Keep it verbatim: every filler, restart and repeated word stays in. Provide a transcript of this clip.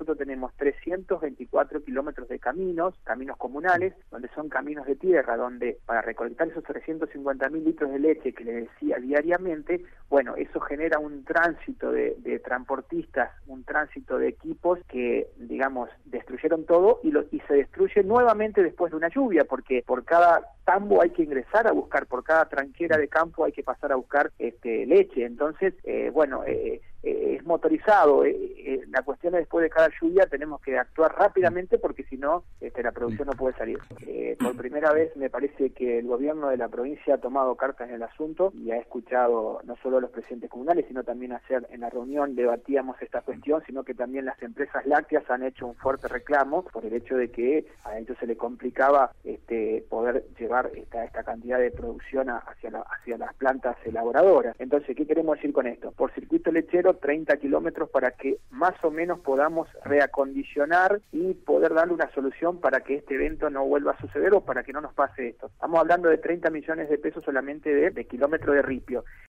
nosotros tenemos trescientos veinticuatro kilómetros de caminos, caminos comunales, donde son caminos de tierra, donde para recolectar esos trescientos cincuenta mil litros de leche que les decía diariamente, bueno, eso genera un tránsito de, de transportistas, un tránsito de equipos que, digamos, destruyeron todo y, lo, y se destruye nuevamente después de una lluvia, porque por cada tambo hay que ingresar a buscar, por cada tranquera de campo hay que pasar a buscar este, leche. Entonces, eh, bueno, eh, eh, es motorizado. Eh, eh, la cuestión es después de cada lluvia tenemos que actuar rápidamente porque si no, este, la producción no puede salir. Eh, por primera vez me parece que el gobierno de la provincia ha tomado cartas en el asunto y ha escuchado no solo a los presidentes comunales, sino también ayer en la reunión debatíamos esta cuestión, sino que también las empresas lácteas han hecho un fuerte reclamo por el hecho de que a ellos se le complicaba este, poder llevar esta, esta cantidad de producción a, hacia, la, hacia las plantas elaboradoras. Entonces, ¿qué queremos decir con esto? Por circuito lechero, treinta kilómetros para que más o menos podamos reacondicionar y poder darle una solución para que este evento no vuelva a suceder o para que no nos pase esto. Estamos hablando de treinta millones de pesos solamente de, de kilómetro de ripio.